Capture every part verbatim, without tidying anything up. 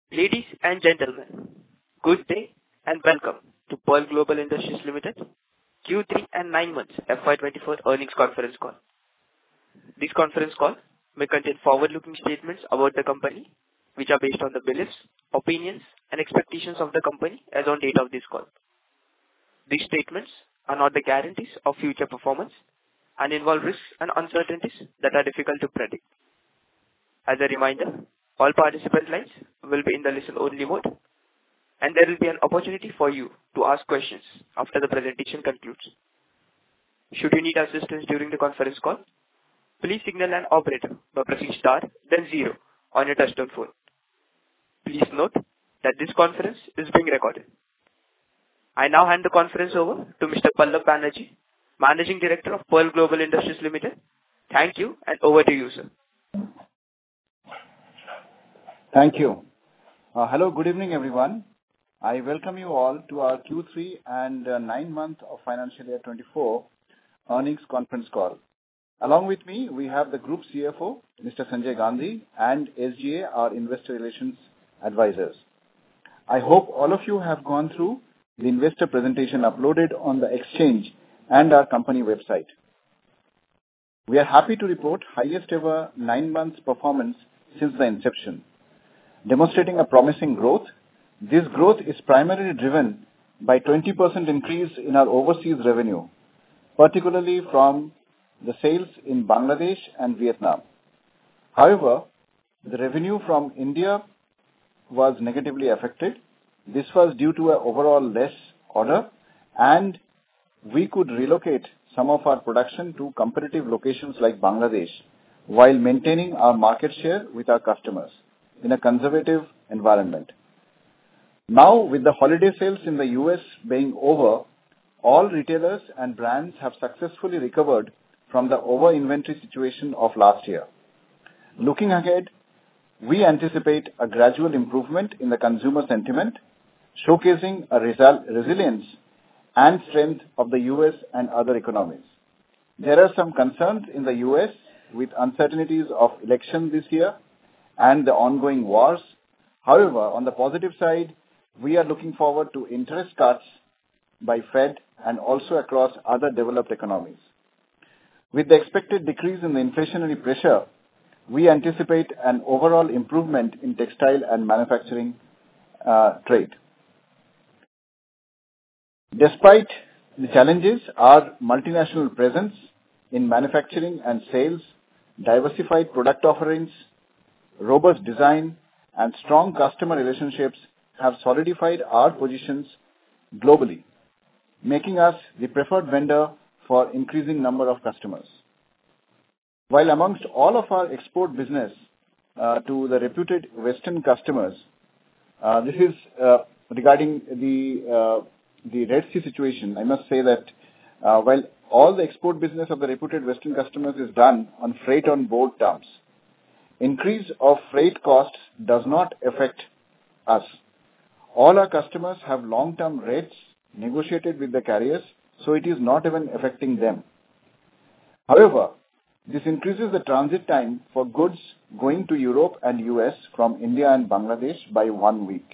Ladies and gentlemen, good day and welcome to Pearl Global Industries Limited Q three and nine months F Y twenty-four earnings conference call. This conference call may contain forward-looking statements about the company, which are based on the beliefs, opinions, and expectations of the company as on date of this call. These statements are not the guarantees of future performance and involve risks and uncertainties that are difficult to predict. As a reminder, all participant lines will be in the listen-only mode, and there will be an opportunity for you to ask questions after the presentation concludes. Should you need assistance during the conference call, please signal an operator by pressing star then zero on your touchtone phone. Please note that this conference is being recorded. I now hand the conference over to Mister Pallab Banerjee, Managing Director of Pearl Global Industries Limited. Thank you, and over to you, sir. Thank you. Uh, hello, good evening, everyone. I welcome you all to our Q three and uh, nine month of financial year twenty-four earnings conference call. Along with me, we have the Group C F O, Mister Sanjay Gandhi, and S G A, our Investor Relations Advisors. I hope all of you have gone through the investor presentation uploaded on the exchange and our company website. We are happy to report highest ever nine months performance since the inception, demonstrating a promising growth. This growth is primarily driven by twenty percent increase in our overseas revenue, particularly from the sales in Bangladesh and Vietnam. However, the revenue from India was negatively affected. This was due to an overall less order, and we could relocate some of our production to competitive locations like Bangladesh while maintaining our market share with our customers in a conservative environment. Now, with the holiday sales in the U S being over, all retailers and brands have successfully recovered from the over-inventory situation of last year. Looking ahead, we anticipate a gradual improvement in the consumer sentiment, showcasing a resal- resilience and strength of the U S and other economies. There are some concerns in the U S with uncertainties of election this year and the ongoing wars. However, on the positive side, we are looking forward to interest cuts by Fed and also across other developed economies. With the expected decrease in the inflationary pressure, we anticipate an overall improvement in textile and manufacturing uh, trade. Despite the challenges, our multinational presence in manufacturing and sales, diversified product offerings, robust design, and strong customer relationships have solidified our positions globally, making us the preferred vendor for increasing number of customers. While amongst all of our export business uh, to the reputed Western customers, uh, this is uh, regarding the uh, the Red Sea situation, I must say that uh, while all the export business of the reputed Western customers is done on freight on board terms, increase of freight costs does not affect us. All our customers have long-term rates negotiated with the carriers, so it is not even affecting them. However, this increases the transit time for goods going to Europe and U S from India and Bangladesh by one week.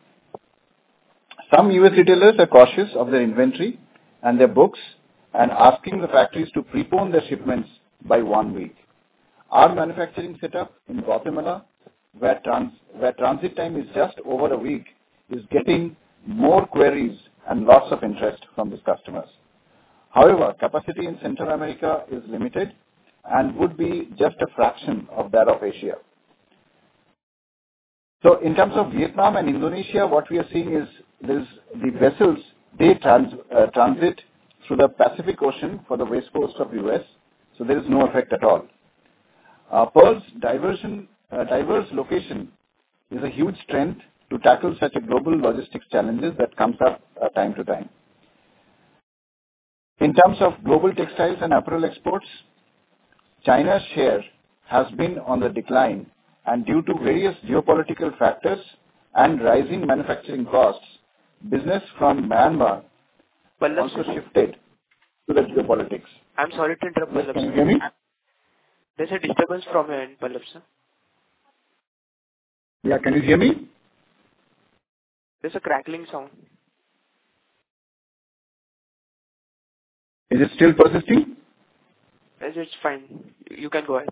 Some U S retailers are cautious of their inventory and their books and asking the factories to prepone their shipments by one week. Our manufacturing setup in Guatemala, where, trans, where transit time is just over a week, is getting more queries and lots of interest from these customers. However, capacity in Central America is limited and would be just a fraction of that of Asia. So in terms of Vietnam and Indonesia, what we are seeing is there's the vessels, they trans, uh, transit through the Pacific Ocean for the west coast of U S, so there is no effect at all. Uh, Pearl's diversion, uh, diverse location is a huge strength to tackle such a global logistics challenges that comes up uh, time to time. In terms of global textiles and apparel exports, China's share has been on the decline, and due to various geopolitical factors and rising manufacturing costs, business from Myanmar Pallab, also shifted to the geopolitics. I'm sorry to interrupt, Pallab. Can you hear me? There's a disturbance from your end, Pallab, sir. Yeah, can you hear me? There's a crackling sound. Is it still persisting? Yes, it's fine. You can go ahead.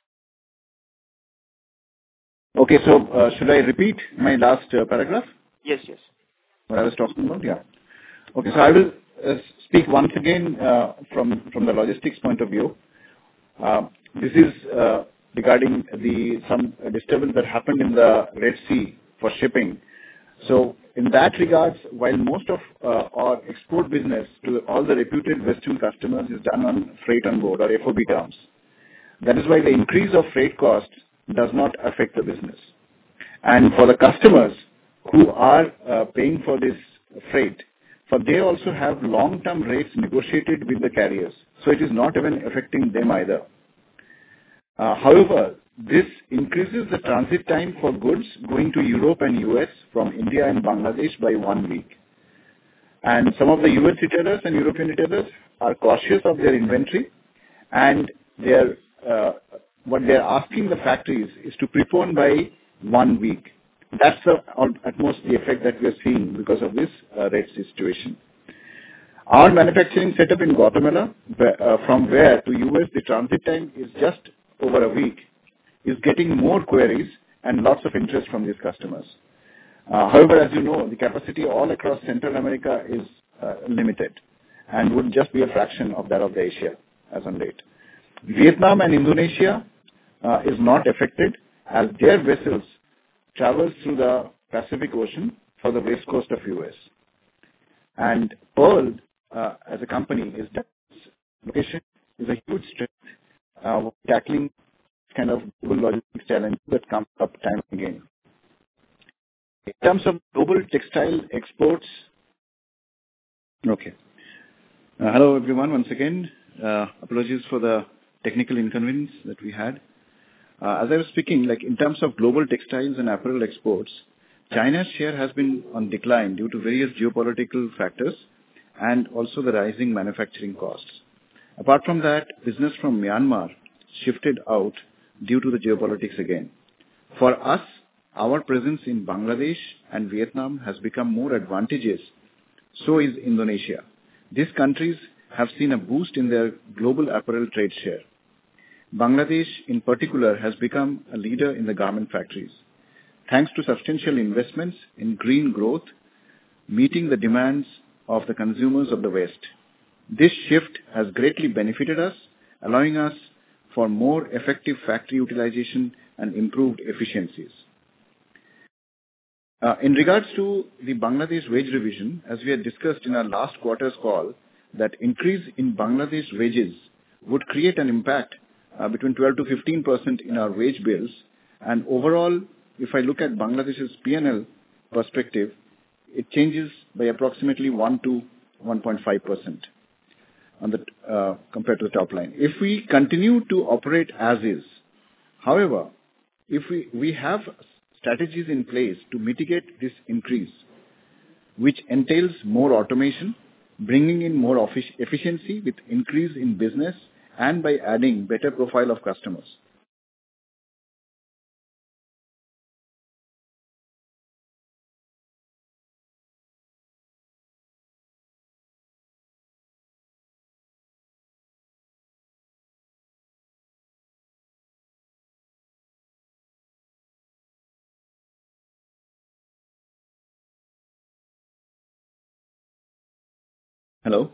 Okay, so uh, should I repeat my last uh, paragraph? Yes, yes. What I was talking about? Yeah. Okay, so I will uh, speak once again uh, from from the logistics point of view. Uh, This is uh, regarding the some disturbance that happened in the Red Sea for shipping. So in that regards, while most of uh, our export business to all the reputed Western customers is done on freight on board or F O B terms, that is why the increase of freight costs does not affect the business. And for the customers who are uh, paying for this freight, for they also have long-term rates negotiated with the carriers, so it is not even affecting them either. Uh, However, this increases the transit time for goods going to Europe and U S from India and Bangladesh by one week. And some of the U S retailers and European retailers are cautious of their inventory, and they are, uh, what they are asking the factories is to prepone by one week. That's the, at most the effect that we are seeing because of this uh, Red Sea situation. Our manufacturing setup in Guatemala, where, uh, from where to U S the transit time is just over a week, is getting more queries and lots of interest from these customers. Uh, however, as you know, the capacity all across Central America is uh, limited and would just be a fraction of that of the Asia as on date. Vietnam and Indonesia uh, is not affected as their vessels travel through the Pacific Ocean for the west coast of U S. And Pearl, uh, as a company, is location is a huge strength uh, tackling kind of global logistics challenge that comes up time and again. In terms of global textile exports, okay. Uh, hello everyone once again. Uh, apologies for the technical inconvenience that we had. Uh, as I was speaking, like in terms of global textiles and apparel exports, China's share has been on decline due to various geopolitical factors and also the rising manufacturing costs. Apart from that, business from Myanmar shifted out due to the geopolitics again. For us, our presence in Bangladesh and Vietnam has become more advantageous. So is Indonesia. These countries have seen a boost in their global apparel trade share. Bangladesh, in particular, has become a leader in the garment factories, thanks to substantial investments in green growth, meeting the demands of the consumers of the West. This shift has greatly benefited us, allowing us for more effective factory utilization and improved efficiencies. Uh, in regards to the Bangladesh wage revision, as we had discussed in our last quarter's call, that increase in Bangladesh wages would create an impact uh, between twelve to fifteen percent in our wage bills. And overall, if I look at Bangladesh's P and L perspective, it changes by approximately one to one point five percent on the uh, compared to the top line. If we continue to operate as is, however, if we, we have strategies in place to mitigate this increase, which entails more automation, bringing in more effic- efficiency with increase in business, and by adding better profile of customers. Hello?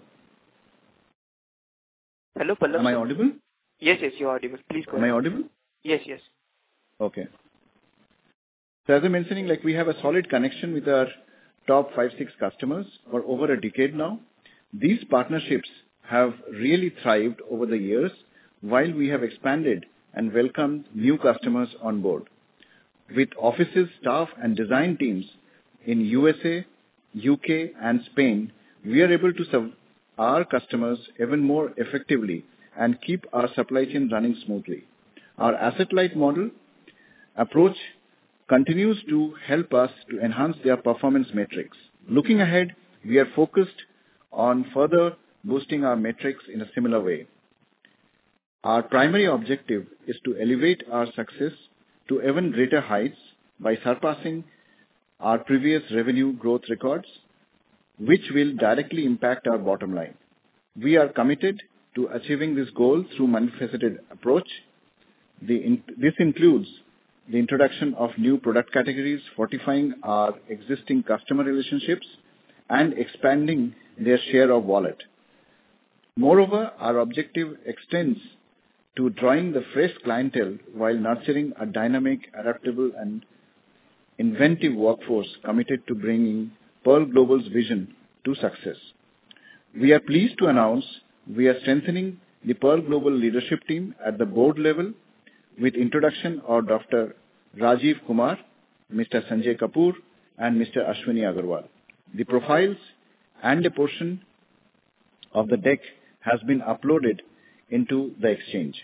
Hello, Pallav. Am I audible? Yes, yes, you're audible. Please go Am I ahead. audible? Yes, yes. Okay. So as I'm mentioning, like we have a solid connection with our top five, six customers for over a decade now. These partnerships have really thrived over the years while we have expanded and welcomed new customers on board. With offices, staff, and design teams in U S A, U K, and Spain, we are able to serve our customers even more effectively and keep our supply chain running smoothly. Our asset-light model approach continues to help us to enhance their performance metrics. Looking ahead, we are focused on further boosting our metrics in a similar way. Our primary objective is to elevate our success to even greater heights by surpassing our previous revenue growth records, which will directly impact our bottom line. We are committed to achieving this goal through multifaceted approach. The in, this includes the introduction of new product categories, fortifying our existing customer relationships, and expanding their share of wallet. Moreover, our objective extends to drawing the fresh clientele while nurturing a dynamic, adaptable, and inventive workforce committed to bringing Pearl Global's vision to success. We are pleased to announce we are strengthening the Pearl Global leadership team at the board level with introduction of Doctor Rajiv Kumar, Mister Sanjay Kapoor, and Mister Ashwini Agarwal. The profiles and a portion of the deck has been uploaded into the exchange.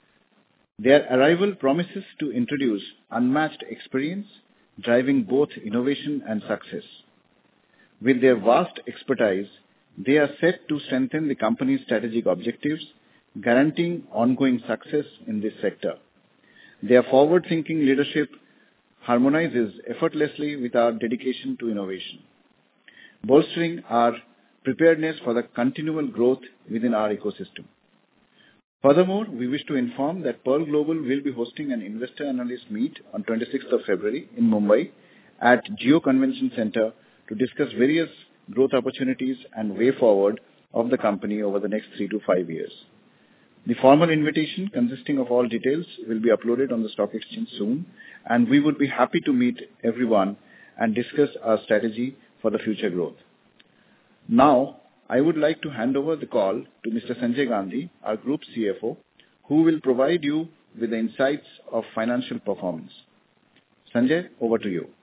Their arrival promises to introduce unmatched experience, driving both innovation and success. With their vast expertise, they are set to strengthen the company's strategic objectives, guaranteeing ongoing success in this sector. Their forward-thinking leadership harmonizes effortlessly with our dedication to innovation, bolstering our preparedness for the continual growth within our ecosystem. Furthermore, we wish to inform that Pearl Global will be hosting an investor analyst meet on twenty-sixth of February in Mumbai at Geo Convention Center to discuss various growth opportunities and way forward of the company over the next three to five years. The formal invitation, consisting of all details, will be uploaded on the stock exchange soon, and we would be happy to meet everyone and discuss our strategy for the future growth. Now, I would like to hand over the call to Mister Sanjay Gandhi, our Group C F O, who will provide you with the insights of financial performance. Sanjay, over to you.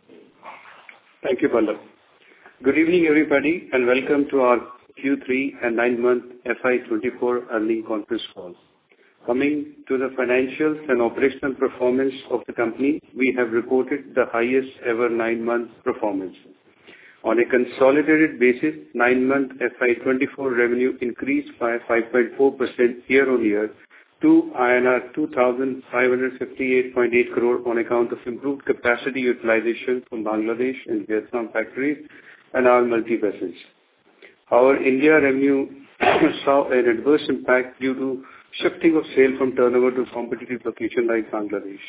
Thank you, Pallav. Good evening, everybody, and welcome to our Q three and nine-month F Y twenty-four earnings conference call. Coming to the financials and operational performance of the company, we have reported the highest ever nine-month performance. On a consolidated basis, nine-month F Y twenty-four revenue increased by five point four percent year-on-year to I N R two thousand five hundred fifty-eight point eight crore on account of improved capacity utilization from Bangladesh and Vietnam factories and our multi-vessels. Our India revenue saw an adverse impact due to shifting of sale from turnover to competitive location like Bangladesh.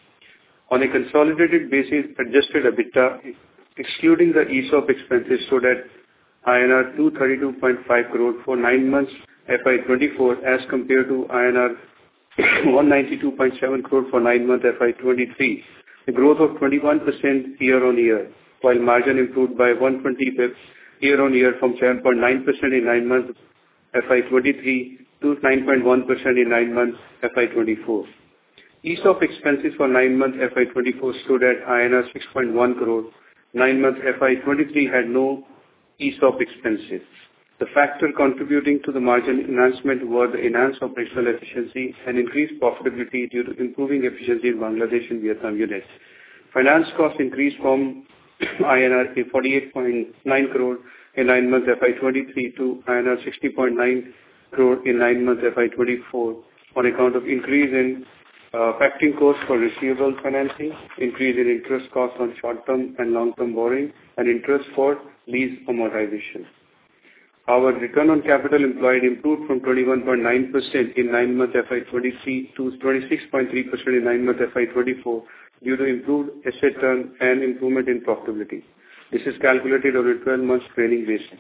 On a consolidated basis, adjusted EBITDA, excluding the E S O P expenses, stood at I N R two hundred thirty-two point five crore for nine months F Y twenty-four as compared to I N R one hundred ninety-two point seven crore for nine months F Y twenty-three, a growth of twenty-one percent year-on-year, while margin improved by one hundred twenty basis points year-on-year from seven point nine percent in nine months F Y twenty-three to nine point one percent in nine months F Y twenty-four. E S O P expenses for nine months F Y twenty-four stood at I N R six point one crore. Nine months F Y twenty-three had no E S O P expenses. The factor contributing to the margin enhancement were the enhanced operational efficiency and increased profitability due to improving efficiency in Bangladesh and Vietnam units. Finance costs increased from I N R forty-eight point nine crore in nine months F Y twenty-three to I N R sixty point nine crore in nine months F Y twenty-four on account of increase in uh, factoring costs for receivable financing, increase in interest costs on short-term and long-term borrowing, and interest for lease amortization. Our return on capital employed improved from twenty-one point nine percent in nine months F Y twenty-three to twenty-six point three percent in nine months F Y twenty-four due to improved asset turn and improvement in profitability. This is calculated on a twelve month trailing basis.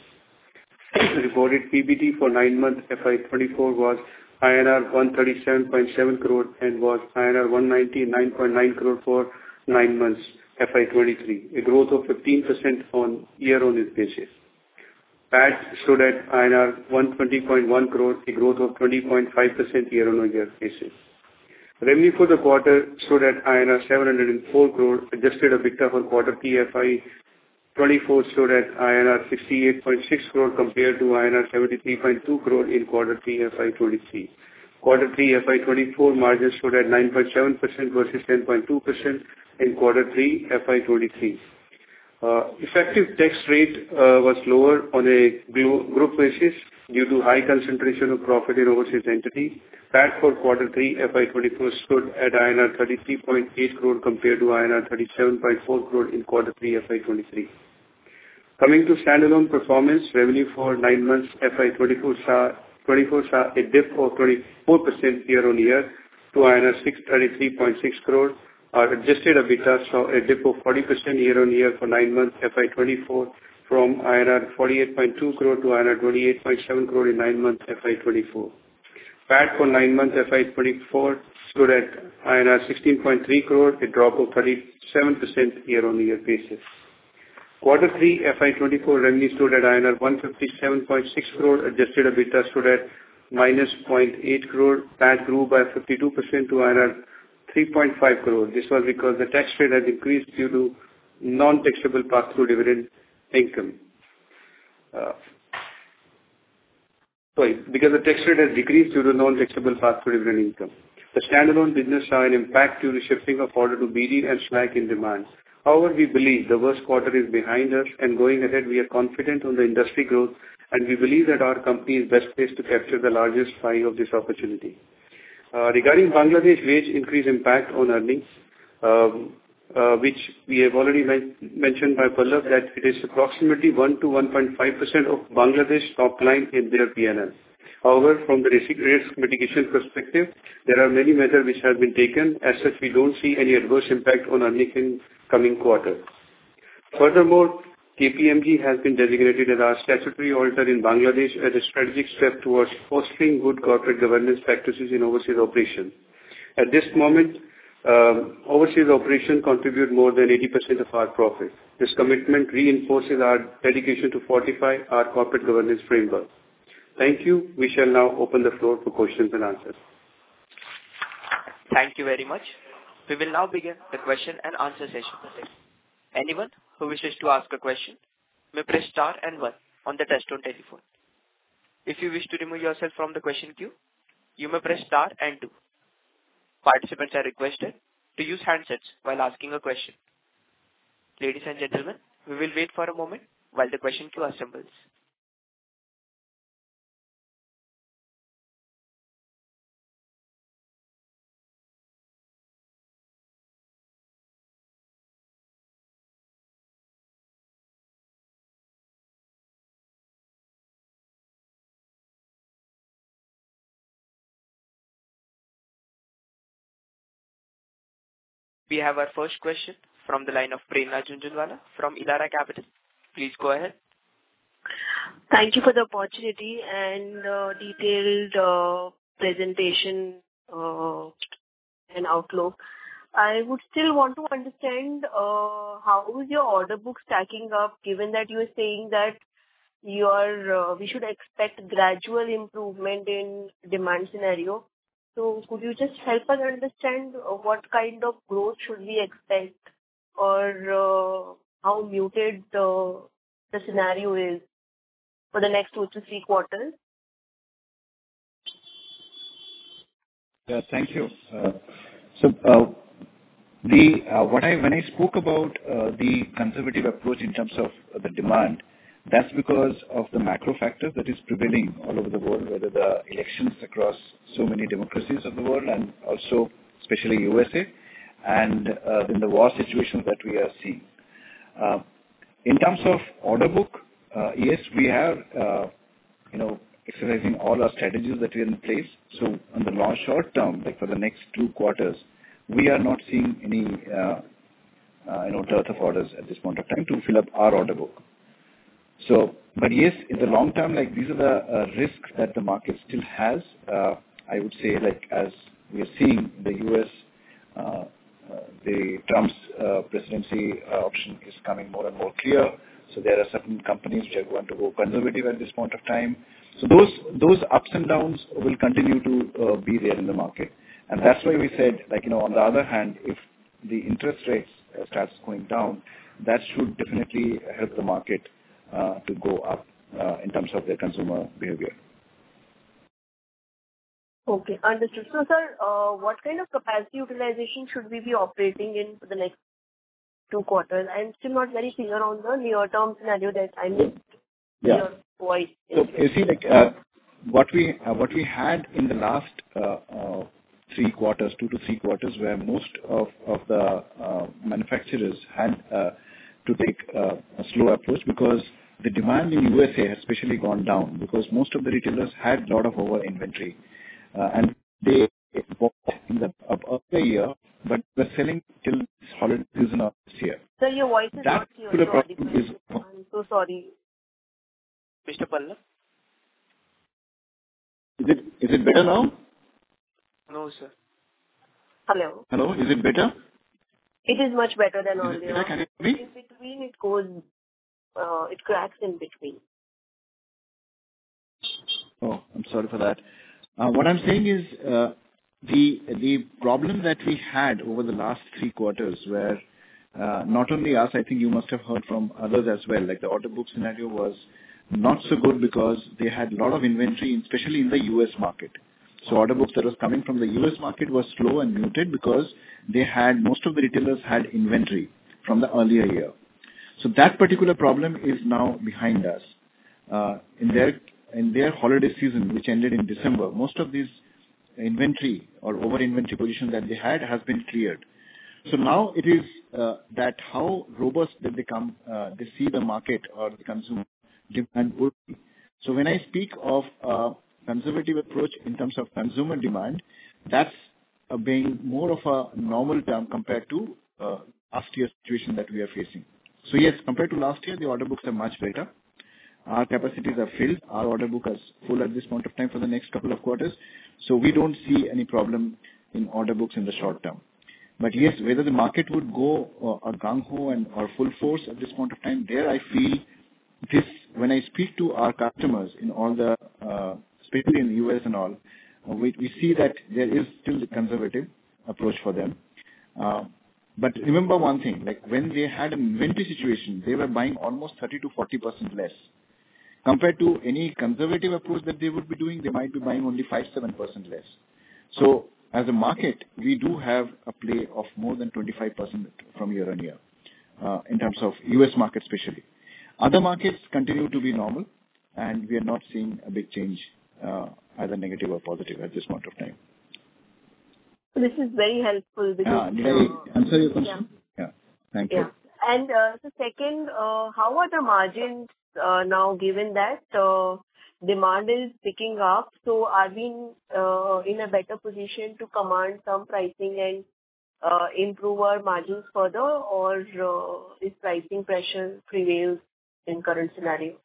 Reported P B T for nine months F Y twenty-four was I N R one hundred thirty-seven point seven crore and was I N R one hundred ninety-nine point nine crore for nine months F Y twenty-three, a growth of fifteen percent on year-on-year basis. P A T stood at I N R one hundred twenty point one crore, a growth of twenty point five percent year-on-year basis. Revenue for the quarter stood at I N R seven hundred four crore. Adjusted EBITDA for quarter three F Y twenty-four stood at I N R sixty-eight point six crore compared to I N R seventy-three point two crore in quarter three F Y twenty-three. Quarter three F Y twenty-four margin stood at nine point seven percent versus ten point two percent in quarter three F Y twenty-three. Uh, Effective tax rate uh, was lower on a glo- group basis due to high concentration of profit in overseas entity. P A T for quarter three F Y twenty-four stood at I N R thirty-three point eight crore compared to I N R thirty-seven point four crore in quarter three F Y twenty-three. Coming to standalone performance, revenue for nine months F Y twenty-four saw twenty-four saw a dip of twenty-four percent year-on-year to I N R six hundred thirty-three point six crore. Our adjusted EBITDA saw a dip of forty percent year-on-year for nine months F Y twenty-four from I N R forty-eight point two crore to I N R twenty-eight point seven crore in nine months F Y twenty-four. P A T for nine months F Y twenty-four stood at I N R sixteen point three crore, a drop of thirty-seven percent year-on-year basis. Quarter three F Y twenty-four revenue stood at I N R one hundred fifty-seven point six crore, adjusted EBITDA stood at minus zero point eight crore, P A T grew by fifty-two percent to I N R three point five crore. This was because the tax rate has increased due to non-taxable pass-through dividend income. Uh, sorry, because the tax rate has decreased due to non-taxable pass-through dividend income. The standalone business saw an impact due to shifting of order to B D and slack in demand. However, we believe the worst quarter is behind us, and going ahead, we are confident on the industry growth, and we believe that our company is best placed to capture the largest pie of this opportunity. Uh, regarding Bangladesh wage increase impact on earnings, um, uh, which we have already men- mentioned by Pallav, that it is approximately one to one point five percent of Bangladesh top line in their P and L. However, from the risk risk mitigation perspective, there are many measures which have been taken. As such, we don't see any adverse impact on earnings in coming quarter. Furthermore, K P M G has been designated as our statutory auditor in Bangladesh as a strategic step towards fostering good corporate governance practices in overseas operations. At this moment, um, overseas operations contribute more than eighty percent of our profit. This commitment reinforces our dedication to fortify our corporate governance framework. Thank you. We shall now open the floor for questions and answers. Thank you very much. We will now begin the question and answer session. Anyone who wishes to ask a question may press star and one on the touchtone telephone. If you wish to remove yourself from the question queue, you may press star and two. Participants are requested to use handsets while asking a question. Ladies and gentlemen, we will wait for a moment while the question queue assembles. We have our first question from the line of Prerna Jhunjhunwala from Elara Capital. Please go ahead. Thank you for the opportunity and uh, detailed uh, presentation uh, and outlook. I would still want to understand uh, how is your order book stacking up, given that you are saying that you are, uh, we should expect gradual improvement in demand scenario. So could you just help us understand uh, what kind of growth should we expect, or uh, how muted uh, the scenario is for the next two to three quarters? Yeah, thank you. Uh, so, uh, the uh, what I when I spoke about uh, the conservative approach in terms of uh, the demand, that's because of the macro factors that is prevailing all over the world, whether the elections across so many democracies of the world and also especially U S A, and uh, then the war situations that we are seeing. Uh, in terms of order book, uh, yes, we are, uh, you know, exercising all our strategies that we are in place. So on the long short term, like for the next two quarters, we are not seeing any, uh, uh, you know, dearth of orders at this point of time to fill up our order book. So, but yes, in the long term, like these are the uh, risks that the market still has. Uh, I would say, like as we are seeing the U S, uh, uh, the Trump's uh, presidency uh, option is coming more and more clear. So there are certain companies which are going to go conservative at this point of time. So those those ups and downs will continue to uh, be there in the market, and that's why we said, like you know, on the other hand, if the interest rates uh, starts going down, that should definitely help the market Uh, to go up uh, in terms of their consumer behavior. Okay, understood. So, sir, uh, what kind of capacity utilization should we be operating in for the next two quarters. I'm still not very clear on the near-term scenario that I missed Yeah. your voice. So you see, like, uh, what we uh, what we had in the last uh, uh, three quarters, two to three quarters, where most of of the uh, manufacturers had uh, to take uh, a slow approach because the demand in U S A has especially gone down because most of the retailers had a lot of over inventory, uh, and they bought in the up earlier year, but were selling till this holiday season of this year. Sir, your voice is That not particular clearly problem audible. is I'm so sorry. Mister Pallav? is it is it better now? No, sir. Hello. Hello, is it better? It is much better than Is it earlier. better? Can you hear me? In between, it goes, uh, it cracks in between. Oh, I'm sorry for that. Uh, What I'm saying is, uh, the the problem that we had over the last three quarters where uh, not only us, I think you must have heard from others as well, like the order book scenario was not so good because they had a lot of inventory, especially in the U S market. So order books that was coming from the U S market was slow and muted because they had most of the retailers had inventory from the earlier year. So that particular problem is now behind us. Uh, in their in their holiday season, which ended in December, most of these inventory or over inventory position that they had has been cleared. So now it is uh, that how robust that they come, uh, they see the market or the consumer demand would be. So when I speak of a conservative approach in terms of consumer demand, that's uh, being more of a normal term compared to uh, last year's situation that we are facing. So yes, compared to last year, the order books are much better. Our capacities are filled. Our order book is full at this point of time for the next couple of quarters. So we don't see any problem in order books in the short term. But yes, whether the market would go uh, a gung-ho and or full force at this point of time, there I feel this, when I speak to our customers in all the, uh, especially in the U S and all, uh, we, we see that there is still the conservative approach for them. Uh, but remember one thing, like when they had an inventory situation, they were buying almost thirty to forty percent less. Compared to any conservative approach that they would be doing, they might be buying only five to seven percent less. So as a market, we do have a play of more than twenty-five percent from year on year, uh, in terms of U S market especially. Other markets continue to be normal, and we are not seeing a big change, uh, either negative or positive at this point of time. This is very helpful because... Uh, Did I answer your question? Yeah. Yeah. Thank Yeah. you. And uh, the second, uh, how are the margins uh, now, given that uh, demand is picking up? So are we uh, in a better position to command some pricing and uh, improve our margins further, or uh, is pricing pressure prevails in current scenario?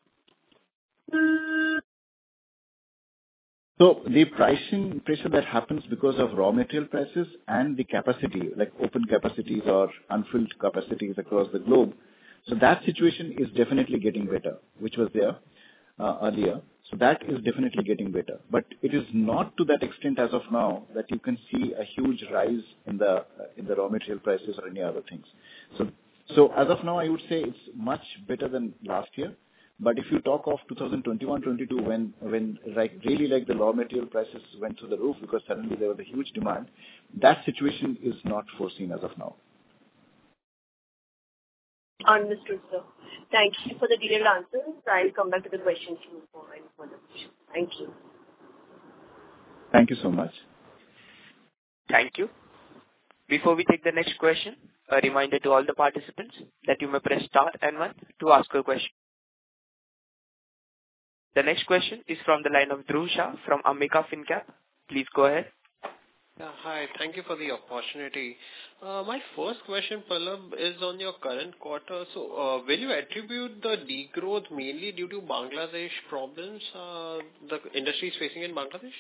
So the pricing pressure that happens because of raw material prices and the capacity, like open capacities or unfilled capacities across the globe. So that situation is definitely getting better, which was there uh, earlier. So that is definitely getting better. But it is not to that extent as of now that you can see a huge rise in the uh, in the raw material prices or any other things. So so as of now, I would say it's much better than last year. But if you talk of twenty twenty-one twenty-two, when when like really like the raw material prices went through the roof because suddenly there was a huge demand, that situation is not foreseen as of now. Understood, sir. Thank you for the detailed answers. I'll come back to the questions for any further questions. Thank you. Thank you so much. Thank you. Before we take the next question, a reminder to all the participants that you may press star and one to ask a question. The next question is from the line of Dhruv Shah from Ambika FinCap. Please go ahead. Yeah, hi. Thank you for the opportunity. Uh, my first question, Pallav, is on your current quarter. So, uh, will you attribute the degrowth mainly due to Bangladesh problems uh, the industry is facing in Bangladesh?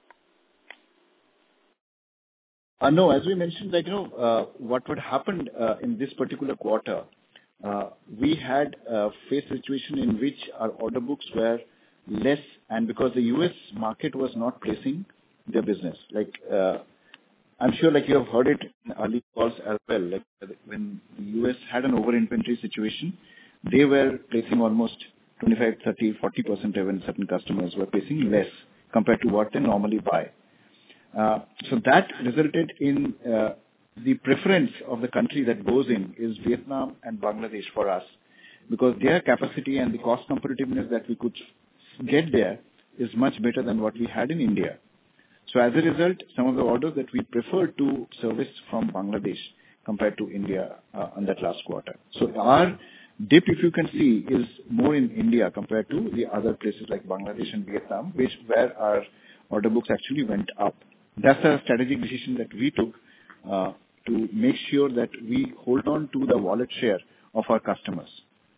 Uh, no, as we mentioned, that you know uh, what would happen uh, in this particular quarter, uh, we had uh, faced a situation in which our order books were less, and because the U S market was not placing their business, like uh, I'm sure, like you have heard it in early calls as well. Like when the U S had an over inventory situation, they were placing almost twenty-five, thirty, forty percent. Even certain customers were placing less compared to what they normally buy. Uh, so that resulted in uh, the preference of the country that goes in is Vietnam and Bangladesh for us, because their capacity and the cost competitiveness that we could get there is much better than what we had in India. So as a result, some of the orders that we prefer to service from Bangladesh compared to India uh, in that last quarter. So our dip, if you can see, is more in India compared to the other places like Bangladesh and Vietnam, which where our order books actually went up. That's a strategic decision that we took uh, to make sure that we hold on to the wallet share of our customers.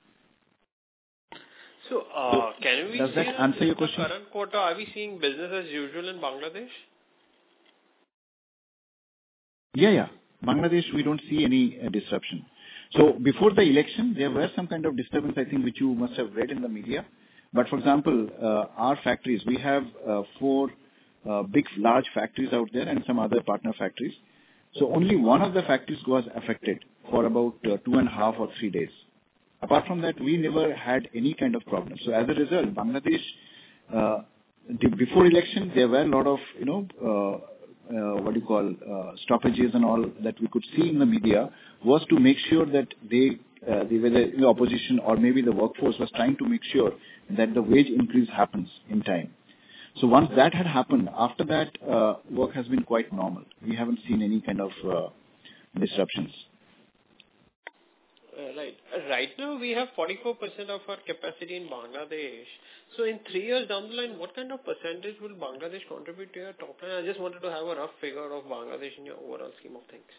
So, uh, can we Does say that answer your in the question? current quarter, are we seeing business as usual in Bangladesh? Yeah, yeah. Bangladesh, we don't see any uh, disruption. So before the election, there were some kind of disturbance, I think, which you must have read in the media. But for example, uh, our factories, we have uh, four uh, big, large factories out there and some other partner factories. So only one of the factories was affected for about uh, two and a half or three days. Apart from that, we never had any kind of problem. So as a result, Bangladesh, uh, the, before election, there were a lot of, you know, uh, uh, what do you call, uh, stoppages and all that we could see in the media, was to make sure that they, uh, they were the, the opposition or maybe the workforce was trying to make sure that the wage increase happens in time. So once that had happened, after that, uh, work has been quite normal. We haven't seen any kind of uh, disruptions. Uh, Right. Uh, Right now, we have forty-four percent of our capacity in Bangladesh. So in three years down the line, what kind of percentage will Bangladesh contribute to your top line? I just wanted to have a rough figure of Bangladesh in your overall scheme of things.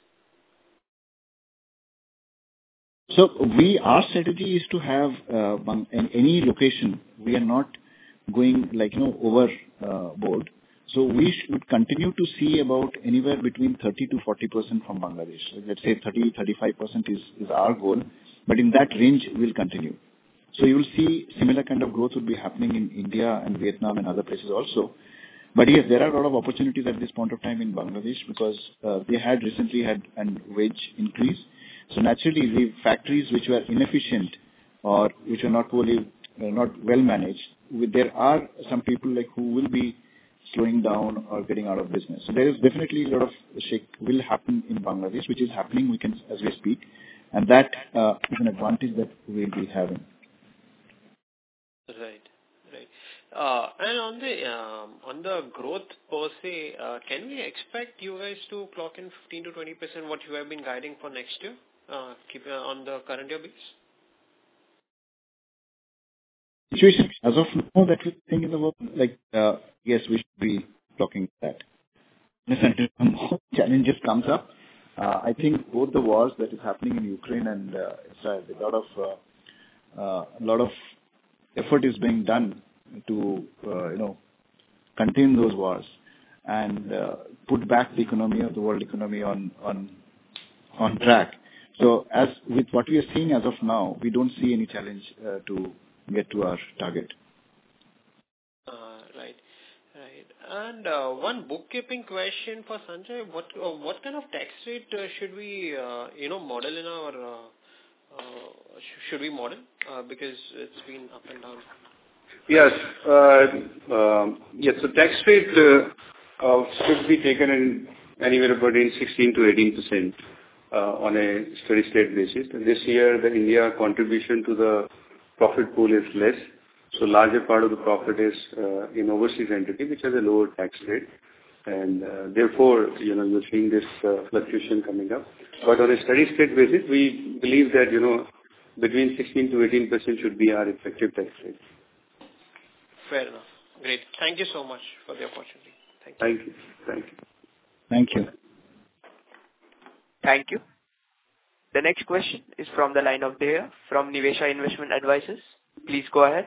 So we, our strategy is to have uh, one- in any location, we are not going like, you know, over uh, board. So we should continue to see about anywhere between thirty to forty percent from Bangladesh. Let's say thirty to thirty-five percent is, is our goal, but in that range we'll continue. So you will see similar kind of growth will be happening in India and Vietnam and other places also. But yes, there are a lot of opportunities at this point of time in Bangladesh because uh, they had recently had an wage increase. So naturally, the factories which were inefficient or which are not fully, uh, not well managed, with, there are some people like who will be slowing down or getting out of business. So there is definitely a lot of shake will happen in Bangladesh, which is happening we can as we speak, and that uh, is an advantage that we will be having. Right. Right. Uh, And on the um, on the growth per se, uh, can we expect you guys to clock in fifteen to twenty percent what you have been guiding for next year, uh, keep uh, on the current year base? Situation as of now that we think in the world, like uh, yes, we should be talking that. Until more challenges comes up, uh, I think both the wars that is happening in Ukraine and uh, Israel, a lot of uh, uh, a lot of effort is being done to uh, you know contain those wars and uh, put back the economy of the world economy on on on track. So as with what we are seeing as of now, we don't see any challenge uh, to get to our target. Uh, Right. Right. And uh, one bookkeeping question for Sanjay. What uh, what kind of tax rate uh, should we, uh, you know, model in our, uh, uh, sh- should we model? Uh, Because it's been up and down. Yes. uh, um, Yes, so tax rate uh, uh, should be taken in anywhere between sixteen to eighteen percent uh, on a steady state basis. And this year, the India contribution to the profit pool is less. So larger part of the profit is uh, in overseas entity, which has a lower tax rate. And uh, therefore, you know, you're seeing this uh, fluctuation coming up. But on a steady state basis, we believe that, you know, between sixteen to eighteen percent should be our effective tax rate. Fair enough. Great. Thank you so much for the opportunity. Thank you. Thank you. Thank you. Thank you. Thank you. The next question is from the line of Deya from Nivesha Investment Advisors. Please go ahead.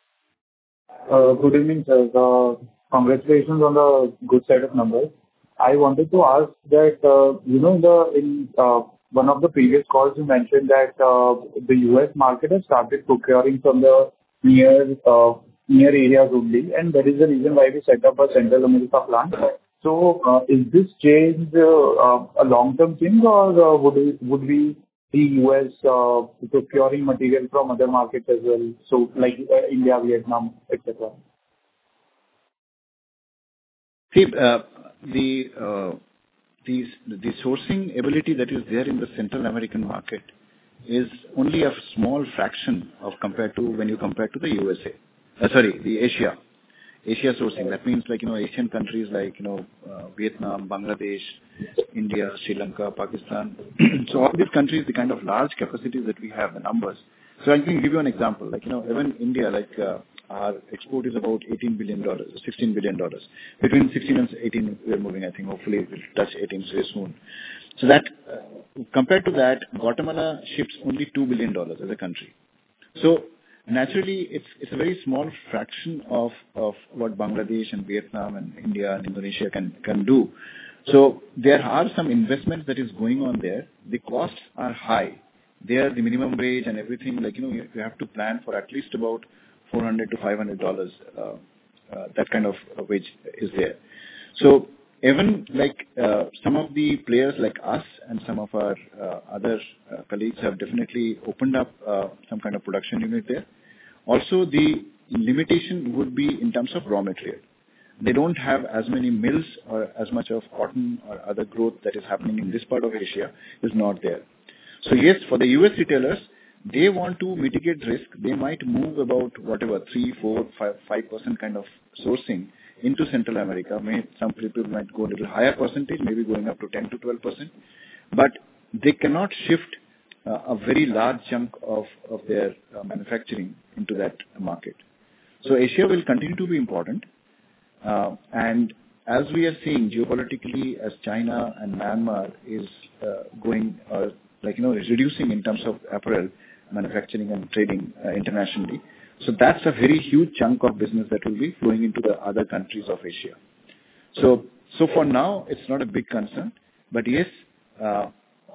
Uh, Good evening, sir. Uh, Congratulations on the good set of numbers. I wanted to ask that, uh, you know, the in uh, one of the previous calls, you mentioned that uh, the U S market has started procuring from the near uh, near areas only, and that is the reason why we set up a Central America plant. So, uh, is this change uh, uh, a long-term thing, or uh, would we would we see U S uh, procuring material from other markets as well, so like uh, India, Vietnam, et cetera? See, uh, the uh, the, the sourcing ability that is there in the Central American market is only a small fraction of compared to when you compare to the U S A. Uh, sorry, the Asia. Asia sourcing. That means like, you know, Asian countries like, you know, uh, Vietnam, Bangladesh, India, Sri Lanka, Pakistan. So all these countries, the kind of large capacities that we have, the numbers. So I can give you an example. Like, you know, even India, like uh, our export is about eighteen billion dollars, sixteen billion dollars. Between sixteen and eighteen, we're moving, I think. Hopefully we'll touch eighteen very soon. So that, uh, compared to that, Guatemala ships only two billion dollars as a country. So naturally, it's it's a very small fraction of, of what Bangladesh and Vietnam and India and Indonesia can, can do. So there are some investments that is going on there. The costs are high. There, the minimum wage and everything, like, you know, you, you have to plan for at least about four hundred to five hundred dollars. Uh, uh, that kind of wage is there. So even like uh, some of the players like us and some of our uh, other uh, colleagues have definitely opened up uh, some kind of production unit there. Also, the limitation would be in terms of raw material. They don't have as many mills or as much of cotton or other growth that is happening in this part of Asia is not there. So yes, for the U S retailers, they want to mitigate risk. They might move about whatever, three, four, five, five percent kind of sourcing into Central America. May, some people might go a little higher percentage, maybe going up to ten to twelve percent. But they cannot shift uh, a very large chunk of, of their uh, manufacturing into that market. So Asia will continue to be important. Uh, and as we are seeing geopolitically, as China and Myanmar is uh, going, uh, like, you know, is reducing in terms of apparel manufacturing and trading uh, internationally. So that's a very huge chunk of business that will be flowing into the other countries of Asia. So, so for now, it's not a big concern. But yes, uh,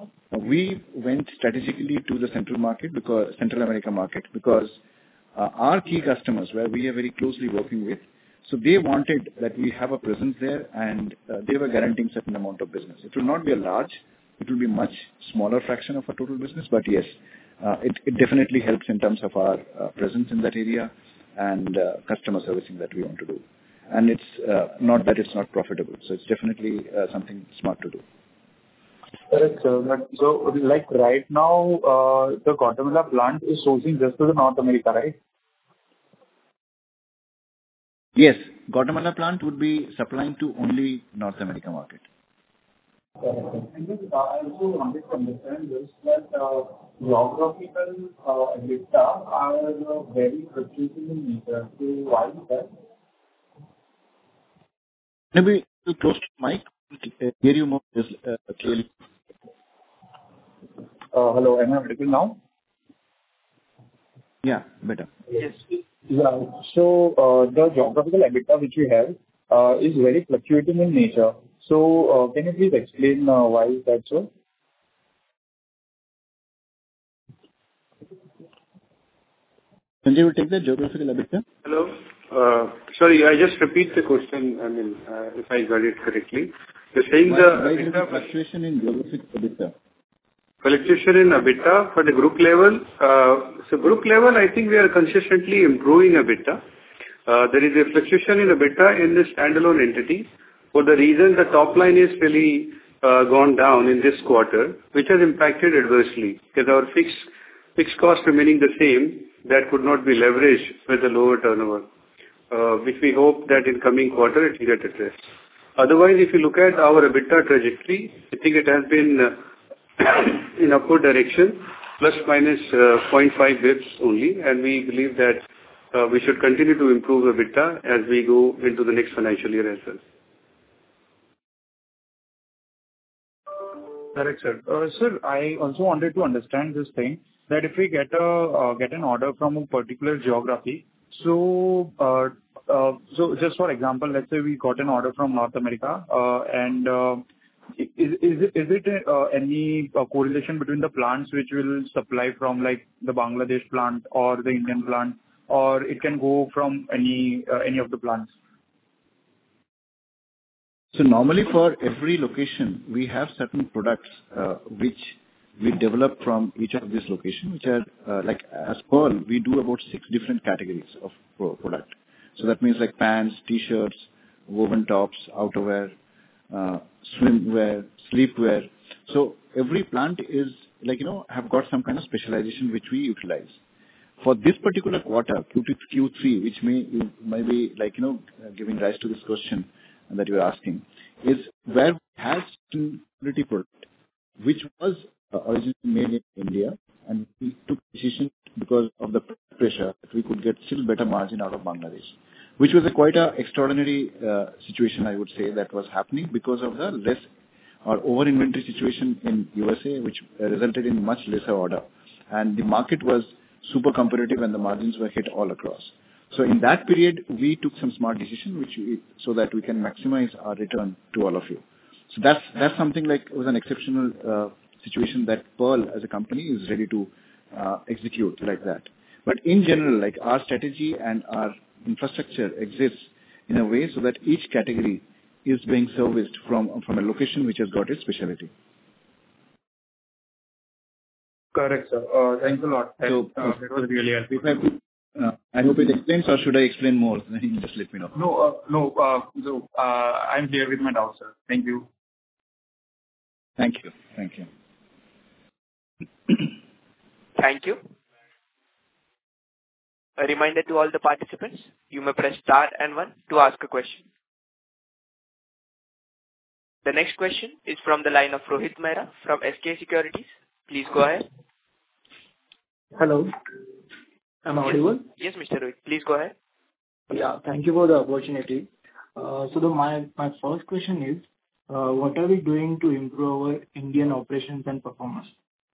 we went strategically to the Central market because Central America market because uh, our key customers, where we are very closely working with, so they wanted that we have a presence there, and uh, they were guaranteeing certain amount of business. It will not be a large, it will be much smaller fraction of our total business, but yes, uh, it, it definitely helps in terms of our uh, presence in that area and uh, customer servicing that we want to do. And it's uh, not that it's not profitable, so it's definitely uh, something smart to do. Correct, sir. But so, like right now, uh, the Guatemala plant is sourcing just to the North America, right? Yes, Guatemala plant would be supplying to only North America market. And then uh, I also wanted to understand this, that uh, geographical uh, data are uh, very fluctuating in nature. So why is that? Maybe to close to the mic, uh, hear you more uh, clearly. Uh, hello, am I audible now? Yeah, better. Yes. Yeah. So, uh, the geographical EBITDA which we have uh, is very fluctuating in nature. So, uh, can you please explain uh, why is that so? Sanjay will take the geographical EBITDA. Hello. Uh, Sorry, I just repeat the question, I mean, uh, if I got it correctly. You're saying Why, the why is EBITDA the fluctuation in geographical EBITDA? fluctuation in EBITDA for the group level. Uh, So group level, I think we are consistently improving EBITDA. Uh, There is a fluctuation in EBITDA in the standalone entity for the reason the top line is really uh, gone down in this quarter, which has impacted adversely, because our fixed fixed cost remaining the same, that could not be leveraged with the lower turnover, uh, which we hope that in coming quarter it will get addressed. Otherwise, if you look at our EBITDA trajectory, I think it has been uh, in upward direction, plus minus uh, zero point five bips only, and we believe that uh, we should continue to improve EBITDA as we go into the next financial year as well. Correct, sir. Uh, Sir, I also wanted to understand this thing, that if we get a uh, get an order from a particular geography, so uh, uh, so just for example, let's say we got an order from North America, uh, and uh, is is it is it uh, any uh, correlation between the plants which will supply from, like, the Bangladesh plant or the Indian plant, or it can go from any uh, any of the plants? So normally for every location, we have certain products uh, which we develop from each of these locations, which are uh, like as Pearl, we do about six different categories of pro- product. So that means like pants, t-shirts, woven tops, outerwear, uh, swimwear, sleepwear. So every plant is like, you know, have got some kind of specialization which we utilize. For this particular quarter, Q two, Q three, which may, may be like, you know, uh, giving rise to this question that you are asking, is where has quality product, which was uh, originally made in India, and we took decision because of the pressure that we could get still better margin out of Bangladesh, which was a quite a extraordinary uh, situation, I would say, that was happening because of the less or over inventory situation in U S A, which uh, resulted in much lesser order. And the market was super competitive and the margins were hit all across. So in that period, we took some smart decision, which we, so that we can maximize our return to all of you. So that's, that's something like was an exceptional uh, situation that Pearl as a company is ready to uh, execute like that. But in general, like our strategy and our infrastructure exists in a way so that each category is being serviced from, from a location which has got its specialty. Correct, sir. Uh, Thanks a lot. That, So, uh, that was really helpful. if I could, uh, I hope it explains, or should I explain more? Then you just let me know. No, uh, no. uh, So, uh, I'm clear with my doubts, sir. Thank you. Thank you. Thank you. Thank you. A reminder to all the participants, you may press star and one to ask a question. The next question is from the line of Rohit Mehra from S K Securities. Please go ahead. Hello. Am I audible? Yes, Mister Rohit. Please go ahead. Yeah. Thank you for the opportunity. Uh, So the my my first question is, uh, what are we doing to improve our Indian operations and performance?